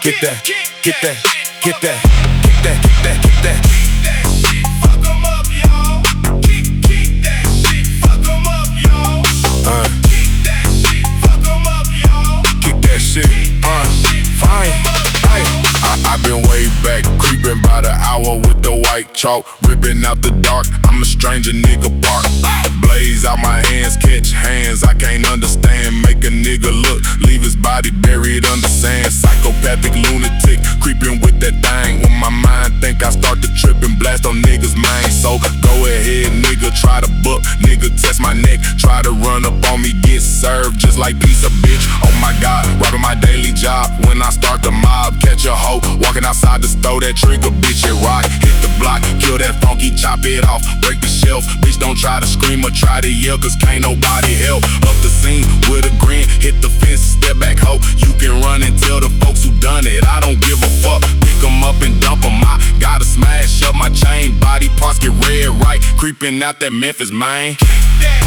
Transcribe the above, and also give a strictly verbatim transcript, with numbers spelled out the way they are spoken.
get that, get that, get that, get that, get that, get that. Fuck 'em up, y'all. Kick, kick that shit. Fuck 'em up, y'all. Uh, Kick that shit. Fuck 'em up, y'all. kick that shit. Uh, fine. I, I been way back, creeping by the hour with the white chalk, ripping out the dark. I'm a stranger, nigga bark. Blaze out my hands, catch hands. I can't understand. Make a nigga look, leave his body buried under sand. Psychopathic lunatic, creeping with that thing. When my mind think I start to trip and blast on niggas' mind. So go ahead, nigga, try to book. Nigga, test my neck, try to run up on me, get served just like pizza, bitch. Oh my God, robbing my daily job. When I start the mob, catch a hoe walking outside the store, that trigger, bitch, it rock. Hit the block, kill that funky, chop it off, break the shelf. Bitch, don't try to scream or try to yell, cause can't nobody help. Up the scene with a grin, hit the fence, step back, ho. You can run and tell the folks who done it, I don't give a fuck. Pick 'em up and dump 'em, I gotta smash up my chain. Body parts get red right, creeping out that Memphis, man. Kick that